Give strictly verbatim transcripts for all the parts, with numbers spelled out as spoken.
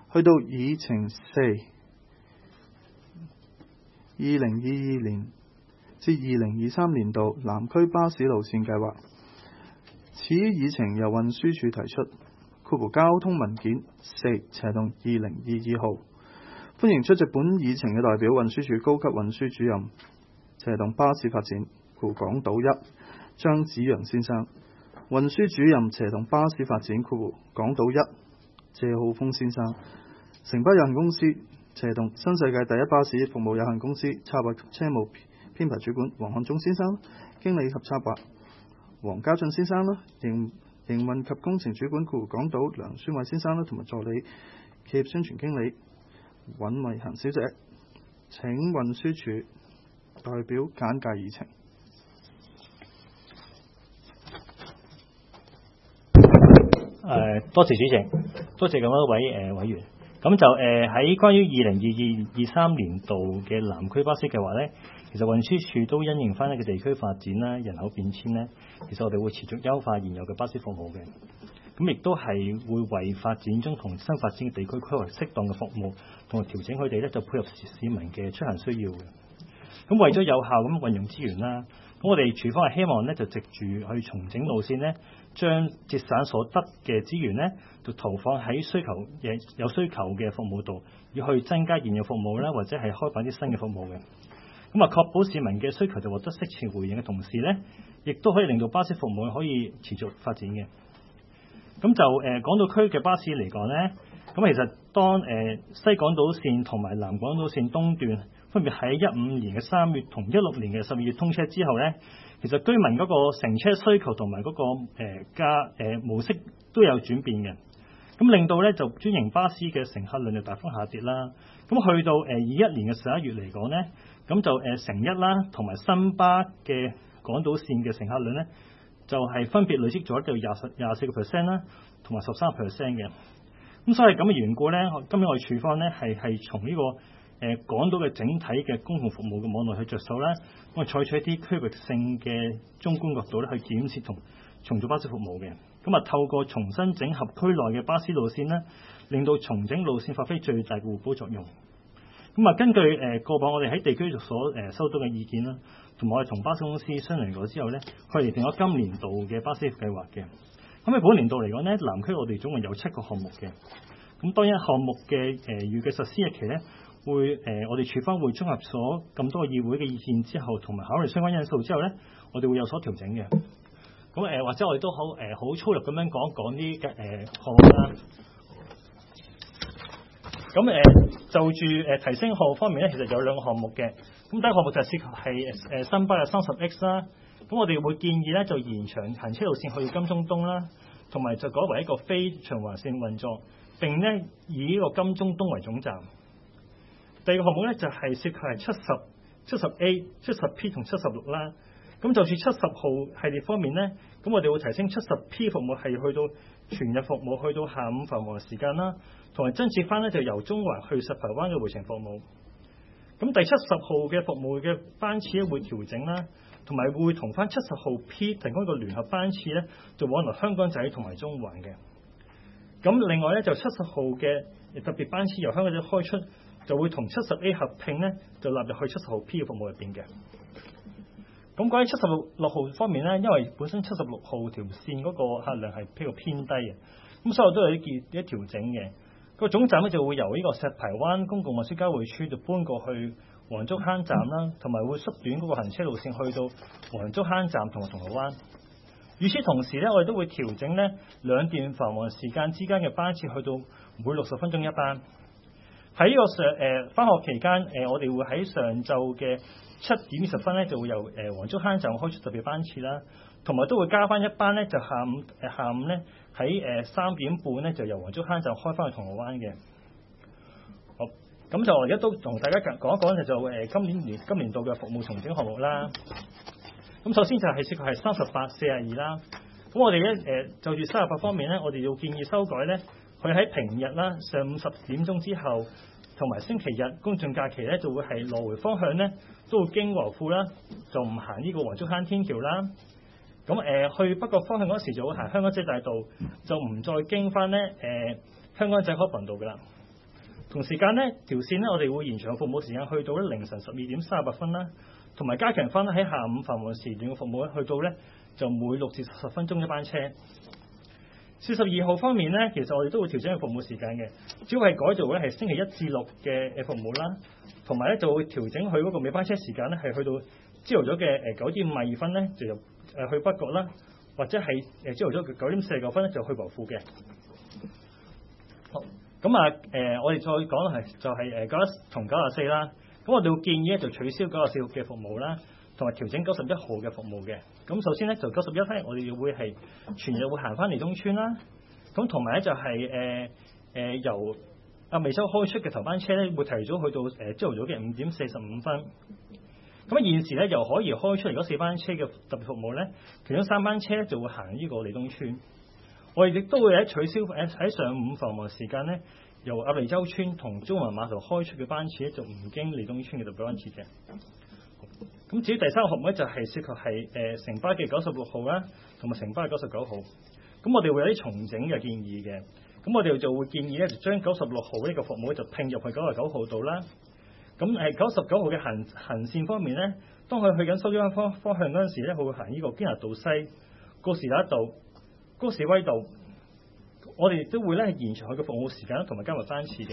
去到議程四，二零二二年至二零二三年度南區巴士路線計劃。此議程由運輸署提出，括弧交通文件四斜洞二零二二號。歡迎出席本議程嘅代表運輸署高級運輸主任斜洞巴士發展括弧港島一張子陽先生，運輸主任斜洞巴士發展括弧港島一謝浩峰先生，城巴有限公司斜洞新世界第一巴士服務有限公司策劃及車務編排主管黃漢忠先生，經理及策劃黃家俊先生啦，營營運及工程主管括弧港島梁宣偉先生啦，同埋助理企業宣傳經理尹慧嫻小姐。請運輸署代表簡介議程。 誒、呃，多謝主席，多謝咁多位誒、呃、委員。咁就誒喺、呃、關於二零二二二三年度嘅南區巴士計劃咧，其實運輸署都因應翻一個地區發展啦、人口變遷咧，其實我哋會持續優化現有嘅巴士服務嘅。咁亦都係會為發展中同新發展嘅地區規劃適當嘅服務，同埋調整佢哋咧，就配合市民嘅出行需要嘅。咁為咗有效咁運用資源啦，咁我哋署方係希望咧，就藉住去重整路線咧，將節省所得嘅資源咧，就投放喺需求嘅有需求嘅服務度，要去增加現有服務啦，或者係開發啲新嘅服務嘅。咁啊，確保市民嘅需求就獲得適切回應嘅同時咧，亦都可以令到巴士服務可以持續發展嘅。咁就誒、呃、港島區嘅巴士嚟講咧，咁其實當誒、呃、西港島線同埋南港島線東段分別喺一五年嘅三月同一六年嘅十二月通車之後咧，其實居民嗰個乘車需求同埋嗰個誒加誒模式都有轉變嘅，咁令到咧就專營巴士嘅乘客量就大幅下跌啦。咁去到誒二一年嘅十一月嚟講咧，咁就誒乘一啦同埋新巴嘅港島線嘅乘客量咧，就係、是、分別累積咗到廿十廿四個 percent 啦，同埋十三 percent 嘅。咁所以咁嘅緣故咧，今日我哋署方咧係係從呢、這個誒、呃、港島嘅整體嘅公共服務嘅網絡去着手啦，我哋採取一啲區域性嘅中觀角度咧去檢視同重組巴士服務嘅。咁啊，透過重新整合區內嘅巴士路線咧，令到重整路線發揮最大嘅互補作用。咁啊，根據誒、呃、過往我哋喺地區所誒、呃、收到嘅意見啦，同埋我哋同巴士公司商量過之後咧，佢哋定咗今年度嘅巴士計劃嘅。咁喺本年度嚟講咧，南區我哋總共有七個項目嘅。咁當然項目嘅誒預計實施日期咧，會誒、呃、我哋署方會綜合咗咁多個議會嘅意見之後，同埋考慮相關因素之後咧，我哋會有所調整嘅。咁誒、呃、或者我哋都好誒好粗略咁樣講講啲嘅誒項目啦。咁誒、呃、就住誒、呃、提升項目方面咧，其實有兩個項目嘅。咁第一個項目就係涉及係誒、呃、新巴嘅三十 X 啦。咁我哋會建議咧就延長行車路線去金鐘東啦，同埋就改為一個非循環線運作，並咧以呢個金鐘東為總站。第二個項目咧就係、是、涉及係七十、七十 A、七十 P 同七十六啦。咁就住七十號系列方面咧，咁我哋會提升七十 P 服務係去到全日服務，去到下午繁忙時間啦，同埋增設翻咧就由中環去石排灣嘅回程服務。咁第七十號嘅服務嘅班次咧會調整啦，同埋會同翻七十號 P 提供一個聯合班次咧，就往來香港仔同埋中環嘅。咁另外咧就七十號嘅特別班次由香港仔開出，就會同七十 A 合併咧，就納入去七十號 P 嘅服務入邊嘅。咁關於七十六號方面咧，因為本身七十六號條線嗰個客量係比較偏低嘅，咁所以都有啲結一調整嘅。個總站咧就會由呢個石排灣公共運輸交匯處就搬過去黃竹坑站啦，同埋會縮短嗰個行車路線去到黃竹坑站同埋銅鑼灣。與此同時咧，我哋都會調整咧兩段繁忙時間之間嘅班次，去到每六十分鐘一班。喺呢個上誒返學期間，誒、呃、我哋會喺上晝嘅七點二十分咧，就會由誒黃竹坑站開出特別班次啦，同埋都會加翻一班咧，就下午誒下午咧喺誒三點半咧就由黃竹坑站開翻去銅鑼灣嘅。好，咁就我而家都同大家講一講就誒今年年今年度嘅服務重整項目啦。咁首先就係涉及係三十八、四十二啦。咁我哋咧誒就住三十八方面咧，我哋要建議修改咧，佢喺平日啦上午十點鐘之後，同埋星期日公眾假期咧就會係來回方向咧都會經和富啦，就唔行呢個黃竹坑天橋啦。咁誒、呃、去北角方向嗰時就會行香港仔大道，就唔再經翻咧誒香港仔海傍道噶啦。 同時間咧條線咧我哋會延長服務時間去到咧凌晨十二點三十八分啦，同埋加強翻喺下午繁忙時段嘅服務咧，去到咧就每六至十分鐘一班車。四十二號方面咧，其實我哋都會調整個服務時間嘅，主要係改造咧係星期一至六嘅誒服務啦，同埋咧就會調整佢嗰個尾班車時間咧係去到朝頭早嘅誒九點五十二分咧就由誒去北角啦，或者係誒朝頭早嘅九點四十九分咧就去羅富嘅。好，咁啊誒我哋再講係就係誒九一同九十四啦，咁我哋會建議咧就取消九十四號嘅服務啦，同埋調整九十一號嘅服務嘅。咁首先咧就九十一咧，我哋會係全日會行翻嚟東村啦。咁同埋咧就係誒誒由阿美洲開出嘅頭班車咧，會提早去到誒朝頭早嘅五點四十五分。咁現時咧由可怡開出嚟嗰四班車嘅特別服務咧，其中三班車咧就會行呢個利東村。我哋亦都會喺取消誒喺上午繁忙時間咧，由鴨脷洲村同中環碼頭開出嘅班次咧，就唔經利東村嘅特別班次嘅。咁至於第三個項目咧，就係涉及係誒城巴嘅九十六號啦，同埋城巴嘅九十九號。咁我哋會有啲重整嘅建議嘅。咁我哋就會建議咧，就將九十六號呢個服務咧，就拼入去九十九號度啦。咁誒九十九號嘅行行線方面咧，當佢去緊收咗方方向嗰陣時咧，佢會行呢個堅拿道西、告士打道、高士威道。我哋亦都會咧延長佢嘅服務時間同埋加密班次嘅。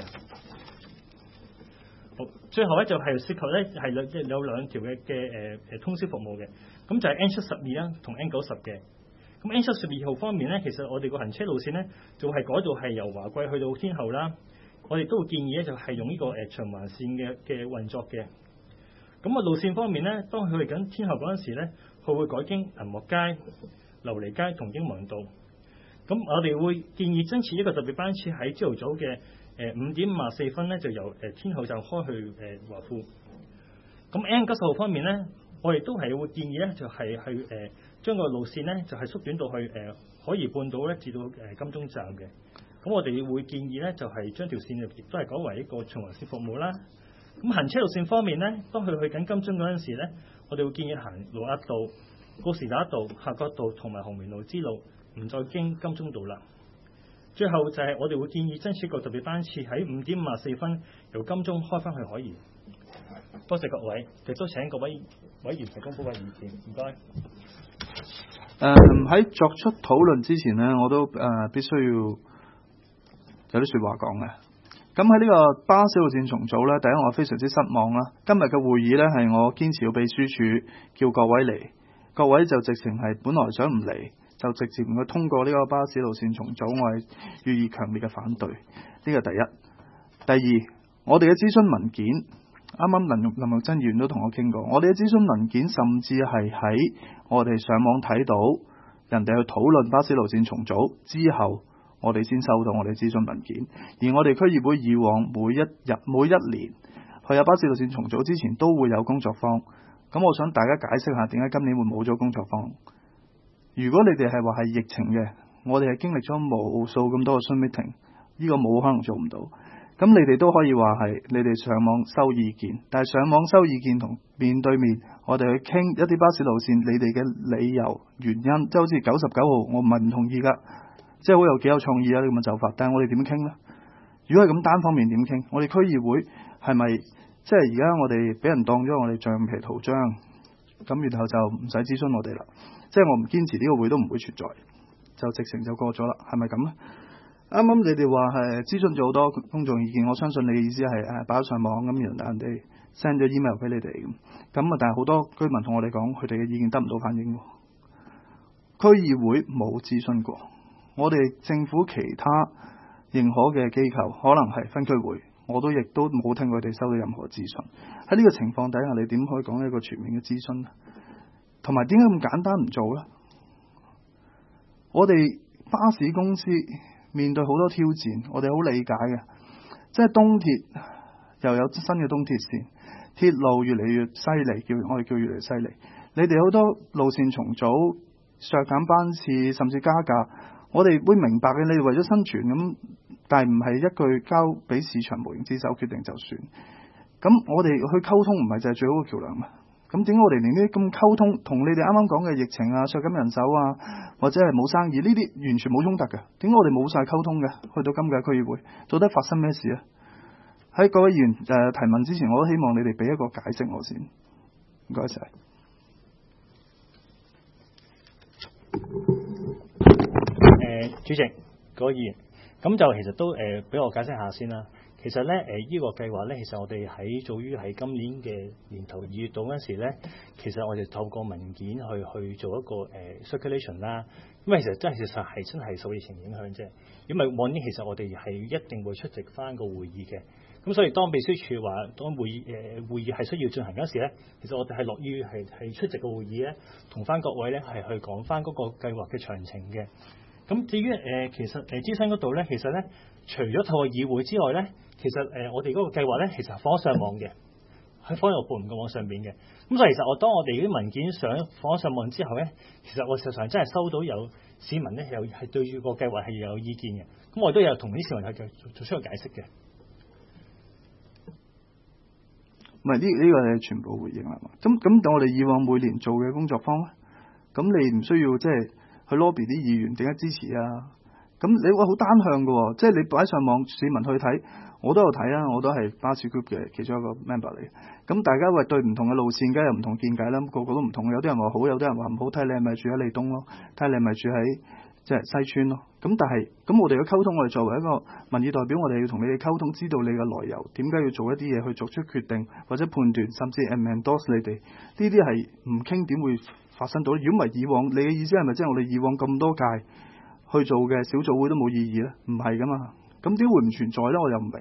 好，最後咧就係涉及咧係兩有兩條嘅嘅誒誒通宵服務嘅，咁就係 N 七十二啦同 N 九十嘅。咁 N 七十二號方面咧，其實我哋個行車路線咧就係改造係由華貴去到天后啦。我哋都會建議咧就係用呢個誒循環線嘅嘅運作嘅。咁啊路線方面咧，當佢去緊天后嗰陣時咧，佢會改經銀幕街、琉璃街同英皇道。咁我哋會建議增設一個特別班次喺朝頭早嘅誒五點五十四分咧，就由誒天后站開去誒華富。咁 N 九十號方面咧，我哋都係會建議咧，就係去誒將個路線咧，就係縮短到去誒可怡半島咧，至到誒金鐘站嘅。咁我哋會建議咧，就係將條線亦都係改為一個循環線服務啦。咁行車路線方面咧，當佢去緊金鐘嗰陣時咧，我哋會建議行盧押道、告士打道、夏慤道同埋紅棉路支路，唔再經金鐘道啦。最後就係我哋會建議增設個特別班次喺五點五十四分由金鐘開翻去海怡。多謝各位，亦都請各位委員提供寶貴意見。唔該。誒、 呃、喺作出討論之前呢，我都誒、呃、必須要有啲説話講嘅。咁喺呢個巴士路線重組呢，第一我非常之失望啦。今日嘅會議呢，係我堅持要秘書處叫各位嚟，各位就直情係本來想唔嚟，就直接唔去通過呢個巴士路線重組，我係予以強烈嘅反對。呢個第一。第二，我哋嘅諮詢文件，啱啱林林玉珍議員都同我傾過，我哋嘅諮詢文件甚至係喺我哋上網睇到人哋去討論巴士路線重組之後，我哋先收到我哋諮詢文件。而我哋區議會以往每一日每一年去有巴士路線重組之前都會有工作坊。咁我想大家解釋下點解今年會冇咗工作坊。如果你哋係話係疫情嘅，我哋係經歷咗無數咁多嘅 Zoom meeting， 呢個冇可能做唔到。咁你哋都可以話係你哋上網收意見，但係上網收意見同面對面，我哋去傾一啲巴士路線，你哋嘅理由原因，即係好似九十九號，我唔係唔同意㗎，即係好有幾有創意啊呢咁嘅走法。但係我哋點傾呢？如果係咁單方面點傾？我哋區議會係咪即係而家我哋俾人當咗我哋橡皮圖章，咁然後就唔使諮詢我哋啦？即係我唔堅持呢個會都唔會存在，就直情就過咗啦，係咪咁咧？啱啱你哋話係諮詢咗好多公眾意見，我相信你嘅意思係誒擺咗上網咁，然後人哋 send 咗 email 俾你哋咁，咁啊但係好多居民同我哋講，佢哋嘅意見得唔到反應。區議會冇諮詢過，我哋政府其他認可嘅機構可能係分區會，我都亦都冇聽佢哋收到任何諮詢。喺呢個情況底下，你點可以講一個全面嘅諮詢呢？同埋點解咁簡單唔做呢？我哋巴士公司面對好多挑戰，我哋好理解嘅。即係東鐵又有新嘅東鐵線，鐵路越嚟越犀利，叫我哋叫越嚟越犀利。你哋好多路線重組、削減班次，甚至加價，我哋會明白嘅。你哋為咗生存咁，但係唔係一句交俾市場無形之手決定就算。咁我哋去溝通唔係就係最好嘅橋梁嘛？咁點解我哋連呢啲咁溝通，同你哋啱啱講嘅疫情啊、削減人手啊，或者係冇生意呢啲完全冇衝突嘅？點解我哋冇晒溝通嘅？去到今屆區議會，到底發生咩事啊？ 喺各位議員誒、呃、提問之前，我都希望你哋俾一個解釋我先。唔該晒。 誒、呃，主席，各位議員，咁就其實都誒俾、呃、我解釋下先啦。其實咧，誒、呃、依、這個計劃咧，其實我哋喺早於喺今年嘅年頭二月度嗰陣時咧，其實我哋透過文件去去做一個誒、呃、circulation 啦。因為其實真係事實係真係受疫情影響啫。因為往年其實我哋係一定會出席翻個會議嘅。咁所以當秘書處話當會議誒、呃、會議係需要進行嗰時咧，其實我哋係樂於係係出席個會議咧，同翻各位咧係去講翻嗰個計劃嘅詳情嘅。咁至於誒、呃、其實誒諮詢嗰度咧，其實咧除咗透過議會之外咧，其實誒、呃、我哋嗰個計劃咧，其實放咗上網嘅，喺科學部門嘅網上邊嘅。咁所以其實我當我哋啲文件上放咗上網之後咧，其實我實際上真係收到有市民咧有係對住個計劃係有意見嘅。咁我都有同啲市民去做做出個解釋嘅。 唔係呢呢個係全部回應啦嘛。咁咁等我哋以往每年做嘅工作坊咧，咁你唔需要即係去 lobby 啲議員點解支持啊？咁你話好單向嘅喎，即係你擺上網市民去睇，我都有睇啊，我都係巴士 group 嘅其中一個 member 嚟。咁大家話對唔同嘅路線，梗係有唔同見解啦。個個都唔同，有啲人話好，有啲人話唔好。睇你係咪住喺利東咯，睇你係咪住喺即係西村咯。咁但係咁我哋嘅溝通，我哋作為一個民意代表，我哋要同你哋溝通，知道你嘅來由，點解要做一啲嘢去作出決定或者判斷，甚至 endorse 你哋。呢啲係唔傾點會發生到？如果唔係以往，你嘅意思係咪即係我哋以往咁多屆去做嘅小組會都冇意義咧？唔係噶嘛，咁點會唔存在咧？我又唔明。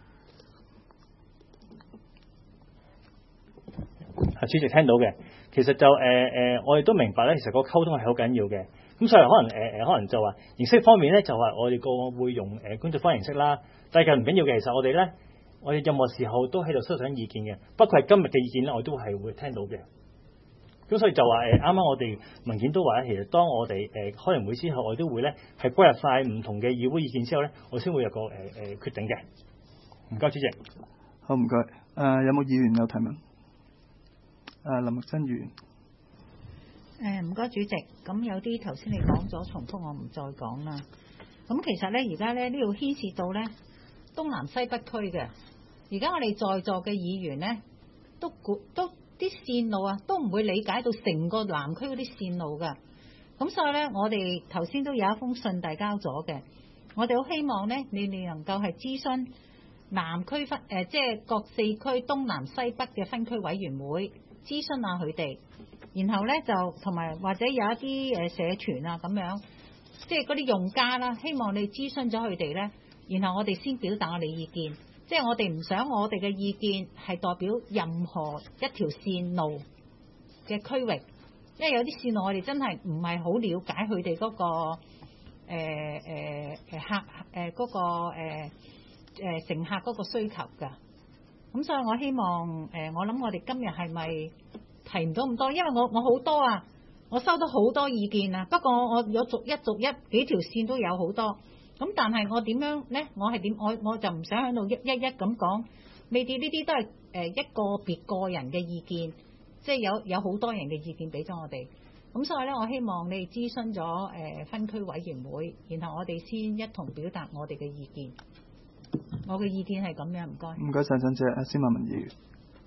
啊，主席聽到嘅，其實就誒誒、呃，我哋都明白咧，其實個溝通係好緊要嘅。咁所以可能誒誒、呃，可能就話形式方面咧，就話我哋個會用誒工作坊形式啦。但係唔緊要嘅，其實我哋咧，我哋任何時候都喺度收緊意見嘅。不過係今日嘅意見咧，我都係會聽到嘅。咁所以就話誒，啱啱我哋文件都話咧，其實當我哋誒開完會之後，我哋都會咧係歸入晒唔同嘅議會意見之後咧，我先會有個誒誒、呃、決定嘅。唔該，主席。 好，唔該。誒、呃，有冇議員有提問？誒、呃，林麥珍議員。 誒，唔該，主席。咁有啲頭先你講咗，重複我唔再講啦。咁其實咧，而家咧呢度牽涉到咧東南西北區嘅。而家我哋在座嘅議員咧，都估都。啲線路啊，都唔會理解到成個南區嗰啲線路㗎。咁所以咧，我哋頭先都有一封信遞交咗嘅。我哋好希望咧，你哋能夠係諮詢南區分誒，即係各四區東南西北嘅分區委員會，諮詢下佢哋。然後咧就同埋或者有一啲誒社團啊咁樣，即係嗰啲用家啦，希望你諮詢咗佢哋咧，然後我哋先表達我哋意見。即係我哋唔想我哋嘅意見係代表任何一條線路嘅區域，因為有啲線路我哋真係唔係好了解佢哋嗰個誒誒誒客誒嗰個誒誒乘客嗰個需求㗎。咁所以我希望誒，我諗我哋今日係咪提唔到咁多？因為我我好多啊，我收到好多意見啊。不過我我有逐一逐一幾條線都有好多。咁但係我點樣咧？我係點？我我就唔想喺度一一一咁講。你哋呢啲都係誒一個別個人嘅意見，即係有有好多人嘅意見俾咗我哋。咁所以咧，我希望你哋諮詢咗誒分區委員會，然後我哋先一同表達我哋嘅意見。我嘅意見係咁樣，唔該。唔該曬，陳姐，司馬文議員。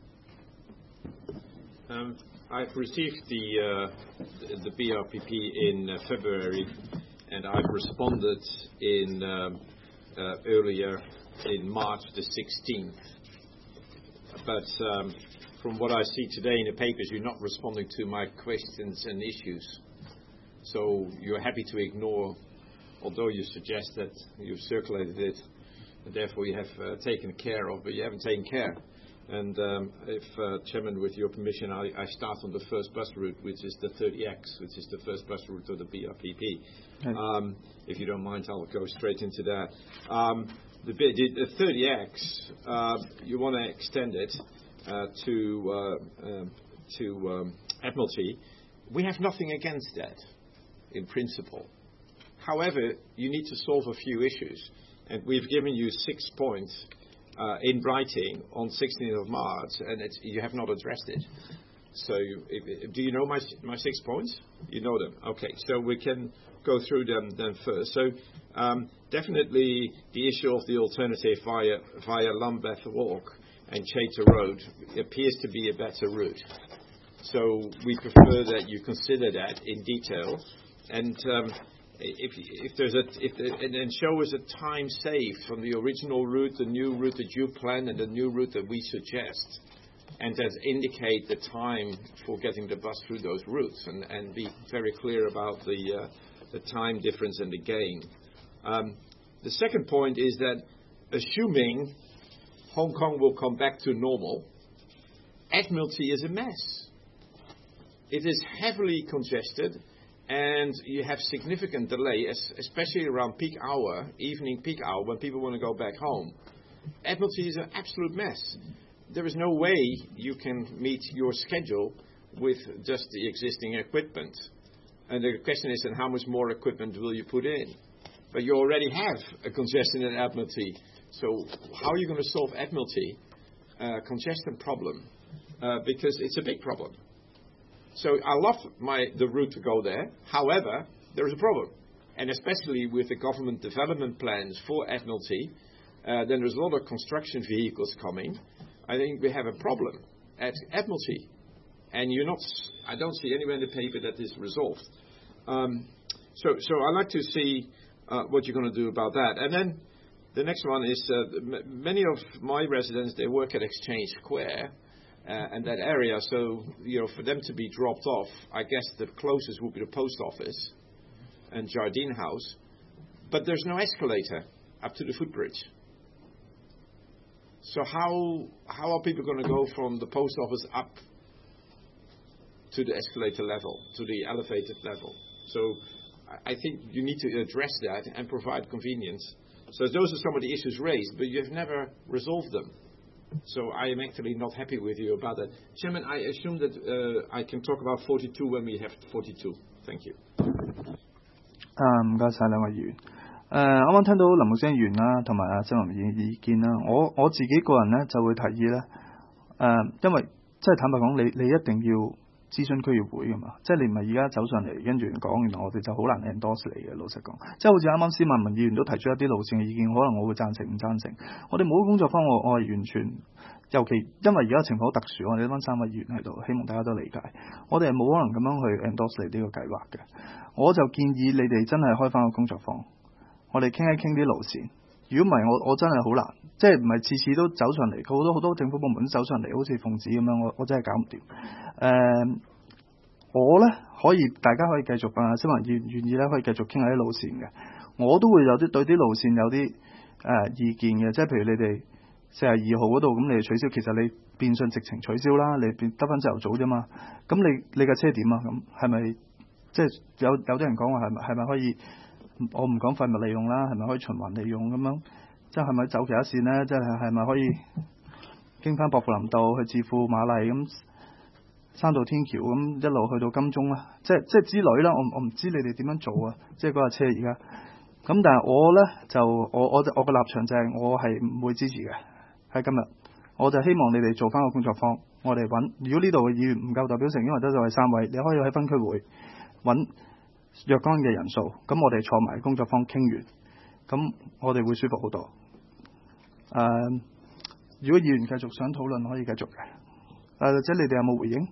Um, I've received the uh, the B R P P in uh, February. And I've responded in um, uh, earlier in March the sixteenth. But um, from what I see today in the papers, you're not responding to my questions and issues. So you're happy to ignore, although you suggest that you've circulated it, and therefore you have uh, taken care of, but you haven't taken care. And um, if, uh, Chairman, with your permission, I, I start on the first bus route, which is the thirty X, which is the first bus route of the B R P P. Okay. Um, if you don't mind, I'll go straight into that. Um, the, the, the thirty X, uh, you want to extend it uh, to uh, um, to um, Admiralty. We have nothing against that, in principle. However, you need to solve a few issues, and we've given you six points. Uh, in writing on sixteenth of March, and it's, you have not addressed it. So, you, if, do you know my my six points? You know them. Okay, so we can go through them then first. So, Um, definitely the issue of the alternative via, via Lambeth Walk and Chater Road appears to be a better route. So we prefer that you consider that in detail, and um, if, if there's a, if the, and then show us a time saved from the original route, the new route that you plan, and the new route that we suggest, and that indicate the time for getting the bus through those routes, and, and be very clear about the uh, the time difference and the gain. Um, the second point is that assuming Hong Kong will come back to normal, Admiralty is a mess. It is heavily congested, and you have significant delay, especially around peak hour, evening peak hour, when people want to go back home. Admiralty is an absolute mess. There is no way you can meet your schedule with just the existing equipment. And the question is, then how much more equipment will you put in? But you already have a congestion in Admiralty. So how are you going to solve Admiralty uh, congestion problem? Uh, because it's a big problem. So I love my the route to go there. However, there is a problem. And especially with the government development plans for Admiralty, uh, then there's a lot of construction vehicles coming. I think we have a problem at Admiralty. And you're not, I don't see anywhere in the paper that is resolved. Um, so, so I'd like to see uh, what you're going to do about that. And then the next one is uh, m- many of my residents, they work at Exchange Square uh, and that area. So, you know, for them to be dropped off, I guess the closest would be the post office and Jardine House. But there's no escalator up to the footbridge. So how how are people going to go from the post office up to the escalator level, to the elevated level? So I think you need to address that and provide convenience. So those are some of the issues raised, but you have never resolved them. So I am actually not happy with you about that. Chairman, I assume that uh, I can talk about forty-two when we have forty-two. Thank you. 啊，唔該晒兩位議員。誒、呃，啱啱聽到林木星議員啦，同埋阿曾文賢嘅意見啦。我我自己個人咧就會提議咧，誒、呃，因為即係坦白講，你你一定要諮詢區議會㗎嘛，即係你唔係而家走上嚟跟住講，原來我哋就好難 endorse 你嘅。老實講，即係好似啱啱司馬文議員都提出一啲路線嘅意見，可能我會贊成唔贊成。我哋冇工作方案，我係完全，尤其因為而家情況好特殊，我哋呢班三位議員喺度，希望大家都理解。我哋係冇可能咁樣去 endorse 你呢個計劃嘅。我就建議你哋真係開翻個工作坊，我哋傾一傾啲路線。如果唔係，我我真係好難，即係唔係次次都走上嚟，好多好多政府部門都走上嚟，好似奉旨咁樣，我我真係搞唔掂。誒、呃，我呢可以，大家可以繼續啊，司馬議員願意咧，可以繼續傾下啲路線嘅。我都會有啲對啲路線有啲誒、呃、意見嘅，即係譬如你哋四十二號嗰度，咁你哋取消，其實你變相直情取消啦，你變得翻朝頭早啫嘛。咁你你架車點啊？咁係咪即係有有啲人講話係咪係咪可以？我唔講廢物利用啦，係咪可以循環利用咁樣？即係係咪走其他線呢？即係係咪可以經翻薄扶林道去置富瑪麗咁山道天橋咁一路去到金鐘啦？即係即係之類啦。我我唔知你哋點樣做啊？即係嗰架車而家咁，但係我呢，就我我我個立場就係我係唔會支持嘅。喺今日我就希望你哋做翻個工作坊，我哋揾。如果呢度嘅議員唔夠代表性，因為得就係三位，你可以喺分區會揾若干嘅人數，咁我哋坐埋工作坊傾完，咁我哋會舒服好多。誒、呃，如果議員繼續想討論，可以繼續嘅。誒、呃，或者你哋有冇回應？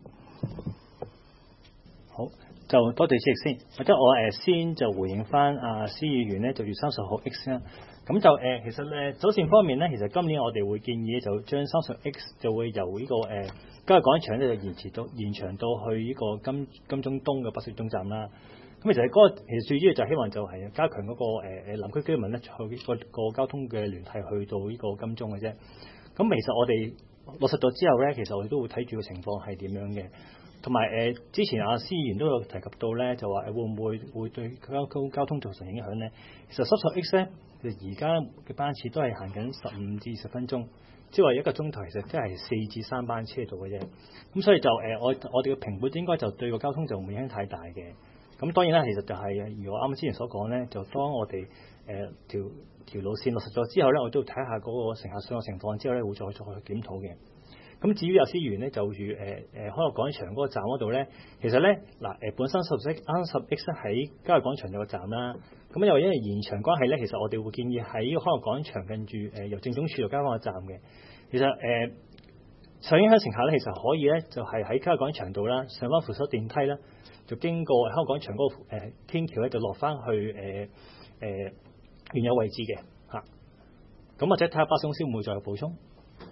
好，就多謝主席先。或者我誒先就回應翻阿施議員呢，就月三十號 X 啦。咁就誒、呃，其實誒走線方面呢，其實今年我哋會建議就將三十 X 就會由呢、這個誒今日廣場咧就延遲到延長到去呢個金金鐘東嘅巴士總站啦。咁其實嗰、那個其實最主要就希望就係加強嗰、那個誒誒南區居民咧去個個交通嘅聯繫去到呢個金鐘嘅啫。咁其實我哋落實咗之後咧，其實我哋都會睇住個情況係點樣嘅。同埋誒之前阿司議員都有提及到咧，就話誒會唔會會對交通交通造成影響咧？其實三十 X 咧，其實而家嘅班次都係行緊十五至十分鐘，即係話一個鐘頭其實即係四至三班車度嘅啫。咁所以就誒、呃、我我哋嘅評估應該就對個交通就唔影響太大嘅。咁當然啦，其實就係、是、如果啱啱之前所講咧，就當我哋誒、呃、條條路線落實咗之後咧，我都要睇下嗰個乘客上嘅情況之後咧，會再再去檢討嘅。咁咁至於阿思議員咧，就住誒誒康樂廣場嗰個站嗰度咧，其實咧嗱誒本身十 X 啱十 X 喺嘉樂廣場有個站啦。咁因為因為延長關係咧，其實我哋會建議喺康樂廣場近住誒由政總署到嘉樂個站嘅。其實誒、呃、受影響乘客咧，其實可以咧就係喺嘉樂廣場度啦，上翻扶手電梯啦，就經過康樂廣場嗰、那個誒天橋咧，就落翻去誒誒、呃呃、原有位置嘅嚇。咁或者睇下巴士公司會唔會再有補充。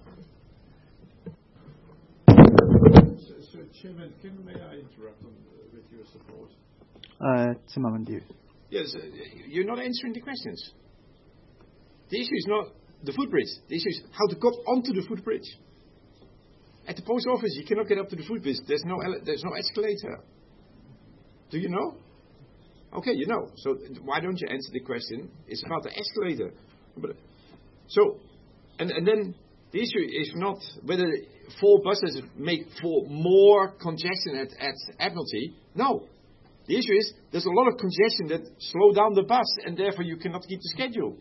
Chairman, can may I interrupt on, uh, with your support? 誒，司馬文議員。 Yes, uh, you're not answering the questions. The issue is not the footbridge. The issue is how to get onto the footbridge. At the post office, you cannot get up to the footbridge. There's no ele- there's no escalator. Do you know? Okay, you know. So why don't you answer the question? It's about the escalator. But, so, and and then the issue is not whether four buses make for more congestion at, at Admiralty. No. The issue is there's a lot of congestion that slow down the bus and therefore you cannot keep the schedule.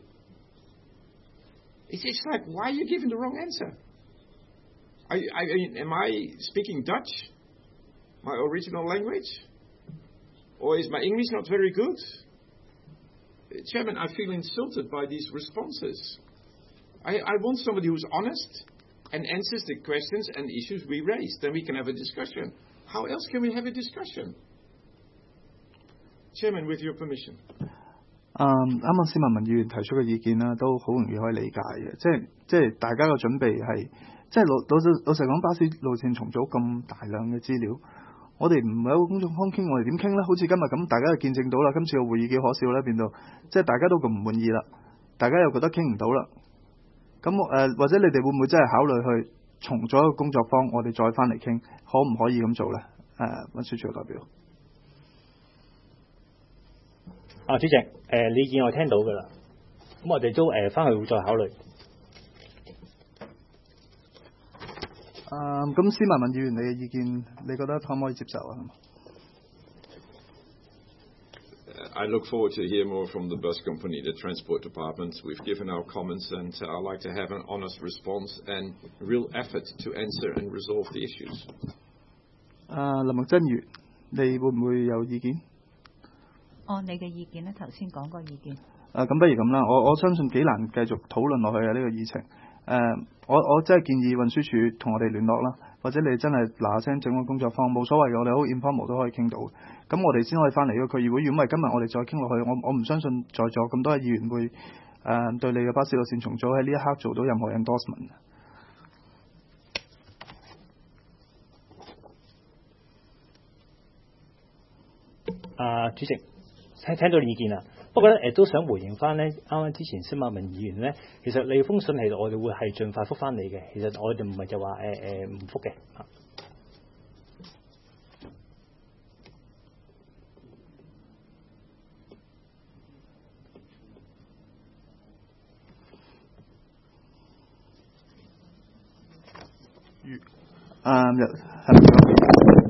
It's, it's like, why are you giving the wrong answer? I, I mean, am I speaking Dutch? My original language? Or is my English not very good? Chairman, I feel insulted by these responses. I, I want somebody who's honest and answers the questions and issues we raise. Then we can have a discussion. How else can we have a discussion? Chairman, with your permission. 嗯，啱啱司馬文議員提出嘅意見啦，都好容易可以理解嘅。即係即係大家嘅準備係，即係老老實老實講，巴士路線重組咁大量嘅資料，我哋唔係一個公眾方傾，我哋點傾咧？好似今日咁，大家就見證到啦，今次嘅會議幾可笑咧，變到即係大家都咁唔滿意啦，大家又覺得傾唔到啦。咁誒、呃，或者你哋會唔會真係考慮去重組一個工作坊，我哋再翻嚟傾，可唔可以咁做咧？誒、呃，運輸署嘅代表。 啊，主席，誒、呃，你意見我聽到㗎啦，咁我哋都誒翻、呃、去會再考慮。 啊，咁司馬文議員你嘅意見，你覺得可唔可以接受啊？ I look forward to hear more from the bus company, the transport department. We've given our comments, and uh, I'd like to have an honest response and real effort to answer and resolve the issues. 啊，林麥珍如，你會唔會有意見？ 哦，你嘅意見咧，頭先講過意見。 啊，咁不如咁啦，我我相信幾難繼續討論落去啊呢、這個議程。誒、呃，我我真係建議運輸署同我哋聯絡啦，或者你真係嗱嗱聲整個工作坊，冇所謂嘅，我哋好 informal 都可以傾到。咁我哋先可以翻嚟呢個區議會。如果唔係今日我哋再傾落去，我我唔相信在座咁多嘅議員會誒、呃、對你嘅巴士路線重組喺呢一刻做到任何 endorsement。 啊，主席。聽聽到你意見啦，不過咧誒都想回應翻咧，啱啱之前司馬文議員咧，其實你封信其實我哋會係盡快覆翻你嘅，其實我哋唔係就話誒誒唔覆嘅嚇。 啊，係咪？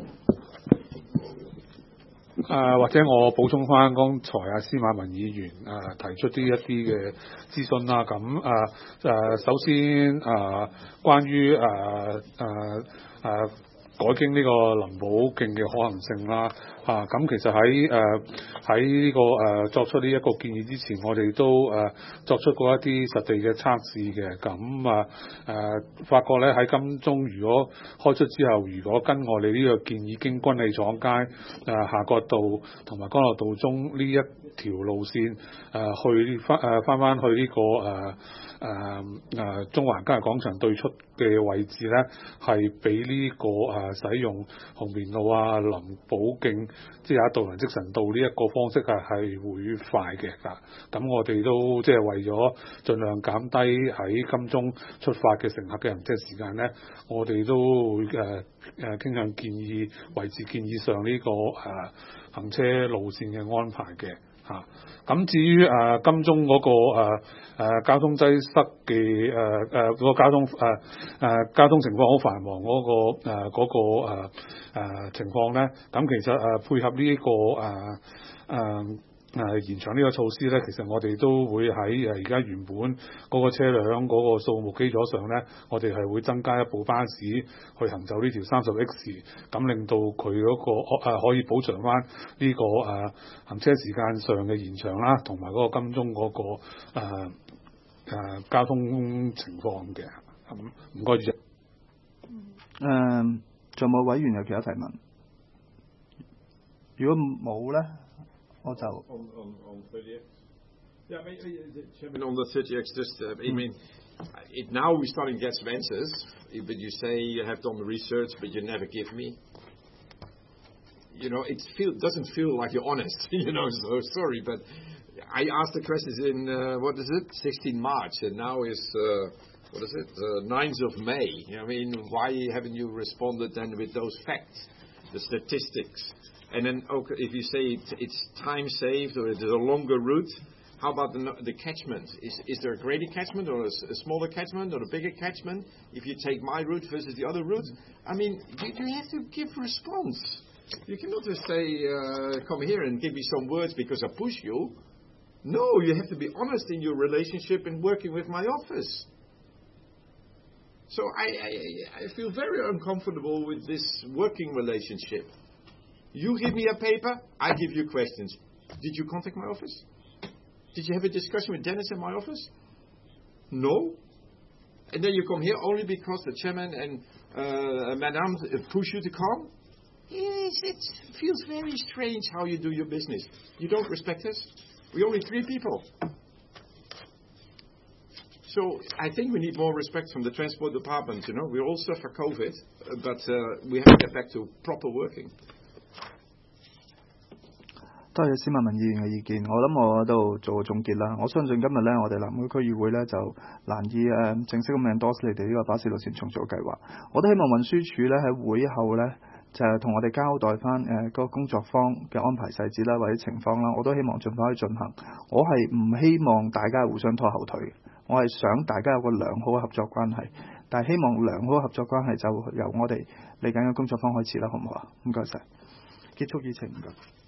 啊，或者我補充翻剛才阿司馬文議員啊提出啲一啲嘅諮詢啦，咁啊誒首先啊關於啊啊啊改經呢個林寶徑嘅可行性啦，啊咁其實喺誒喺呢個誒、啊、作出呢一個建議之前，我哋都誒、啊、作出過一啲實地嘅測試嘅，咁啊誒、啊、發覺咧喺金鐘如果開出之後，如果跟我哋呢個建議經軍利廠街、誒、啊、夏慤道同埋干諾道中呢一條路線誒、啊、去翻誒翻翻去呢、這個誒誒誒中環嘉裕廣場對出嘅位置咧，係比呢、這個誒、啊、使用紅棉路啊、林寶徑即係渡輪積臣道呢一個方式啊，係會快嘅㗎。咁我哋都即係為咗盡量減低喺金鐘出發嘅乘客嘅行車時間咧，我哋都會誒誒傾向建議維持建議上呢、這個誒、啊、行車路線嘅安排嘅。嚇，咁至於誒、呃、金鐘嗰、那個誒、呃呃、交通擠塞嘅誒誒個交通誒誒、呃、交通情況好繁忙嗰、那個誒嗰、呃那個誒、呃呃、情況咧，咁其實誒、呃、配合呢、這個誒誒誒延長呢個措施咧，其實我哋都會喺誒而家原本嗰個車輛嗰個數目基礎上咧，我哋係會增加一部巴士去行走呢條三十 X， 咁令到佢嗰、嗰個、呃、可以補償翻呢個誒、呃、行車時間上嘅延長啦，同埋嗰個金鐘嗰、嗰個誒、呃呃、交通情況嘅。咁唔該主席。 誒，仲有冇委員有其他提問？如果冇咧，我就 On, on, on thirty X. Yeah, I mean, uh, Chairman, on the thirty X, just, uh, I mean, it, now we're starting to get some answers, but you say you have done the research, but you never give me. You know, it feel, doesn't feel like you're honest, you know, so sorry, but I asked the questions in, uh, what is it, sixteen March, and now is, uh, what is it, uh, ninth of May. I mean, why haven't you responded then with those facts, the statistics? And then, okay, if you say it's, it's time saved or it's a longer route, how about the, the catchment? Is, is there a greater catchment or a, a smaller catchment or a bigger catchment if you take my route versus the other route? I mean, you, you have to give response. You cannot just say, uh, come here and give me some words because I push you. No, you have to be honest in your relationship and working with my office. So I, I, I feel very uncomfortable with this working relationship. You give me a paper, I give you questions. Did you contact my office? Did you have a discussion with Dennis in my office? No. And then you come here only because the chairman and uh, Madame push you to come? Yes, it feels very strange how you do your business. You don't respect us. We're only three people. So I think we need more respect from the transport department. You know, we all suffer COVID, but uh, we have to get back to proper working. 多謝司馬文議員嘅意見，我諗我喺度做個總結啦。我相信今日咧，我哋南區區議會咧就難以誒、呃、正式咁 endorse 你哋呢個巴士路線重組計劃。我都希望運輸署咧喺會後咧就係同我哋交代翻誒個工作坊嘅安排細節啦，或者情況啦，我都希望盡快可以進行。我係唔希望大家互相拖後腿嘅，我係想大家有個良好嘅合作關係。但係希望良好嘅合作關係就由我哋嚟緊嘅工作坊開始啦，好唔好啊？唔該晒，結束議程唔該。